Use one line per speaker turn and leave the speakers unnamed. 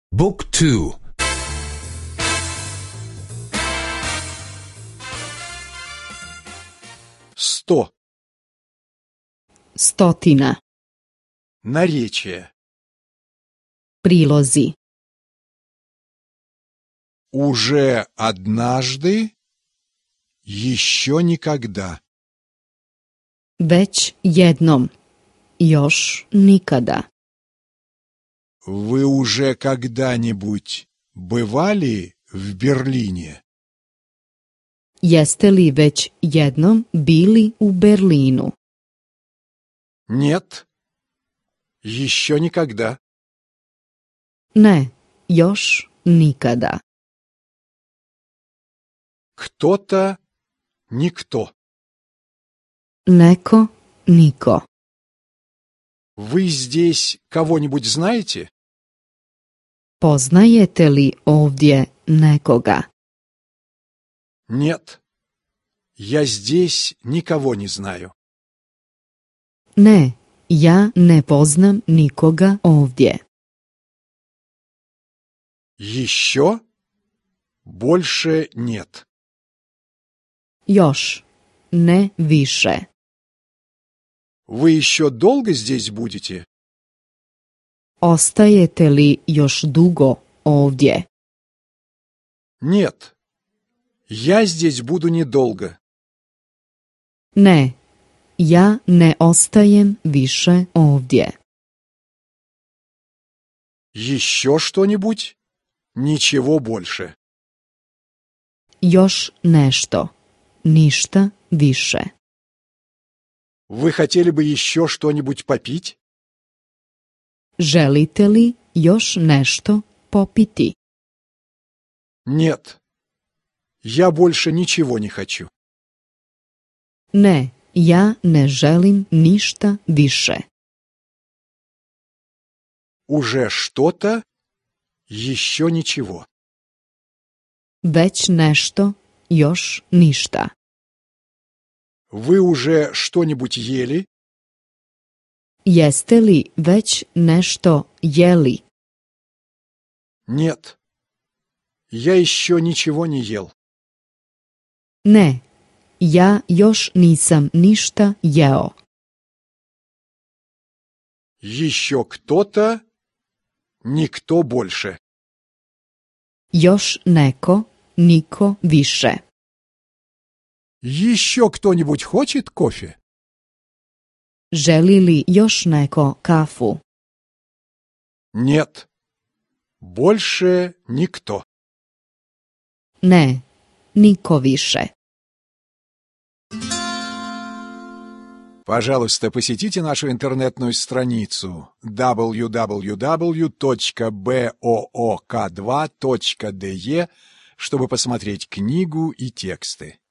บุ๊กทู
100.
Stotina.
Наречие.
Prilozi.
Уже однажды, еще никогда.
Već jednom. Još nikada.
Вы уже когда-нибудь бывали в Берлине?
Jeste li već jednom bili u Berlinu?
Нет, еще никогда.
Ne, još nikada.
Кто-то, никто.
Neko, niko.
Вы здесь кого-нибудь знаете?
Poznajete li ovdje nekoga?
Нет, я здесь никого не знаю.
Ne, ja ne poznam nikoga ovdje.
Еще? Больше нет.
Još, ne više.
Вы еще долго здесь будете?
Ostajete li još dugo ovdje?
Нет, я здесь буду недолго.
Ne, ja ne ostajem više ovdje.
Еще что-нибудь? Ничего больше.
Još nešto. Ništa više.
Вы хотели бы еще что-нибудь попить?
Želite li još nešto popiti?
Нет, я больше ничего не хочу.
Ne, ja ne želim ništa više.
Уже что-то, еще ничего.
Već nešto, još ništa.
Вы уже что-нибудь ели?
Jeste li već nešto jeli?
Нет, я еще ничего не ел.
Ne, ja još nisam ništa jeo.
Еще кто-то, никто больше.
Još neko, niko više.
Еще кто-нибудь хочет кофе?
Želi li još neko kafu?
Нет, больше никто.
Ne, niko više.
Пожалуйста, посетите нашу интернетную страницу www.book2.de, чтобы посмотреть книгу и тексты.